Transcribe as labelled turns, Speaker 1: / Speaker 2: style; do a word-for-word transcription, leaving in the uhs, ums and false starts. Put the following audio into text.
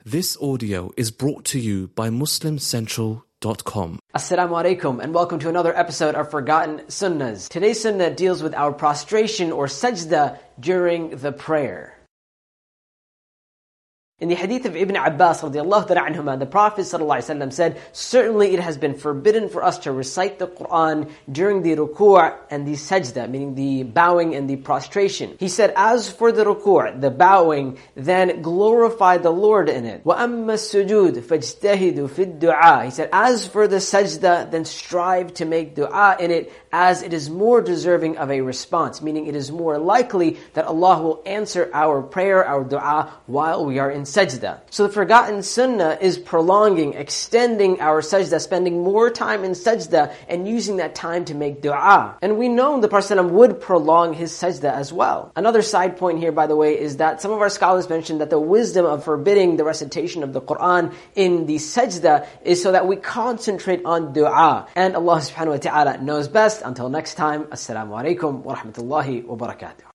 Speaker 1: This audio is brought to you by Muslim Central dot com.
Speaker 2: Assalamu alaikum and welcome to another episode of Forgotten Sunnahs. Today's sunnah deals with our prostration or sajda during the prayer. In the hadith of Ibn Abbas radiallahu ta'ala anhuma, the Prophet sallallahu alaihi wasallam said, certainly it has been forbidden for us to recite the Quran during the ruku' and the sajda, meaning the bowing and the prostration. He said, as for the ruku', the bowing, then glorify the Lord in it. وَأَمَّا السُّجُودُ فَاجْتَهِدُوا فِي الدُّعَاءِ He said, as for the sajda, then strive to make dua in it, as it is more deserving of a response, meaning it is more likely that Allah will answer our prayer, our dua, while we are in sajda. So the forgotten sunnah is prolonging, extending our sajda, spending more time in sajda and using that time to make dua. And we know the Prophet ﷺ would prolong his sajda as well. Another side point here, by the way, is that some of our scholars mentioned that the wisdom of forbidding the recitation of the Quran in the sajda is so that we concentrate on dua. And Allah subhanahu wa ta'ala knows best. Until next time, Assalamu alaikum wa rahmatullahi wa barakatuh.